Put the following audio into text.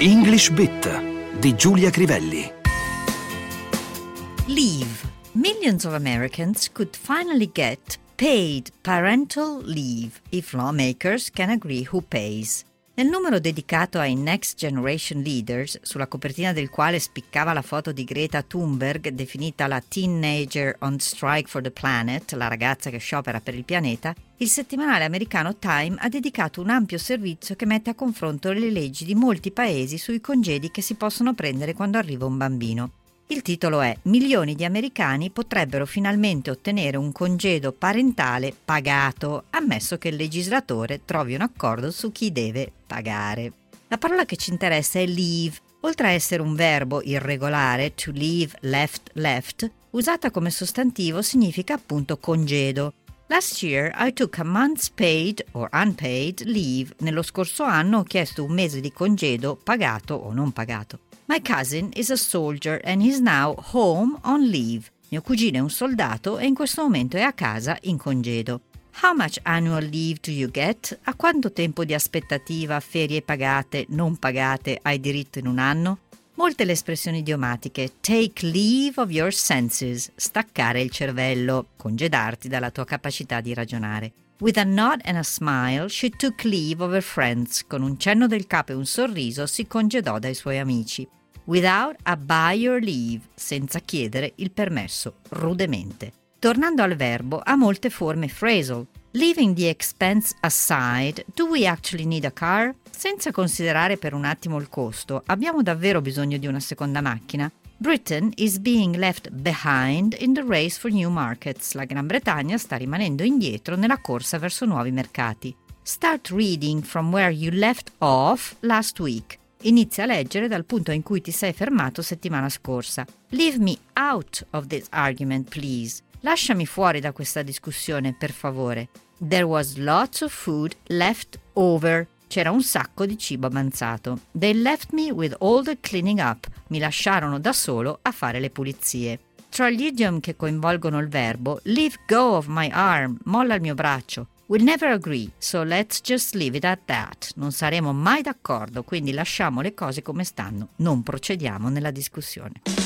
English Bit di Giulia Crivelli. Leave. Millions of Americans could finally get paid parental leave if lawmakers can agree who pays. Nel numero dedicato ai Next Generation Leaders, sulla copertina del quale spiccava la foto di Greta Thunberg, definita la Teenager on Strike for the Planet, la ragazza che sciopera per il pianeta, il settimanale americano Time ha dedicato un ampio servizio che mette a confronto le leggi di molti paesi sui congedi che si possono prendere quando arriva un bambino. Il titolo è «Milioni di americani potrebbero finalmente ottenere un congedo parentale pagato, ammesso che il legislatore trovi un accordo su chi deve pagare». La parola che ci interessa è leave. Oltre a essere un verbo irregolare, to leave, left, usata come sostantivo significa appunto congedo. Last year I took a month's paid or unpaid leave. Nello scorso anno ho chiesto un mese di congedo pagato o non pagato. My cousin is a soldier and is now home on leave. Mio cugino è un soldato e in questo momento è a casa in congedo. How much annual leave do you get? A quanto tempo di aspettativa, ferie pagate, non pagate hai diritto in un anno? Molte le espressioni idiomatiche. Take leave of your senses. Staccare il cervello. Congedarti dalla tua capacità di ragionare. With a nod and a smile, she took leave of her friends. Con un cenno del capo e un sorriso si congedò dai suoi amici. Without a by your leave, senza chiedere il permesso, rudemente. Tornando al verbo, ha molte forme phrasal. Leaving the expense aside, do we actually need a car? Senza considerare per un attimo il costo, abbiamo davvero bisogno di una seconda macchina? Britain is being left behind in the race for new markets. La Gran Bretagna sta rimanendo indietro nella corsa verso nuovi mercati. Start reading from where you left off last week. Inizia a leggere dal punto in cui ti sei fermato settimana scorsa. Leave me out of this argument, please. Lasciami fuori da questa discussione, per favore. There was lots of food left over. C'era un sacco di cibo avanzato. They left me with all the cleaning up. Mi lasciarono da solo a fare le pulizie. Tra gli idiom che coinvolgono il verbo, leave go of my arm, molla il mio braccio. We'll never agree, so let's just leave it at that. Non saremo mai d'accordo, quindi lasciamo le cose come stanno. Non procediamo nella discussione.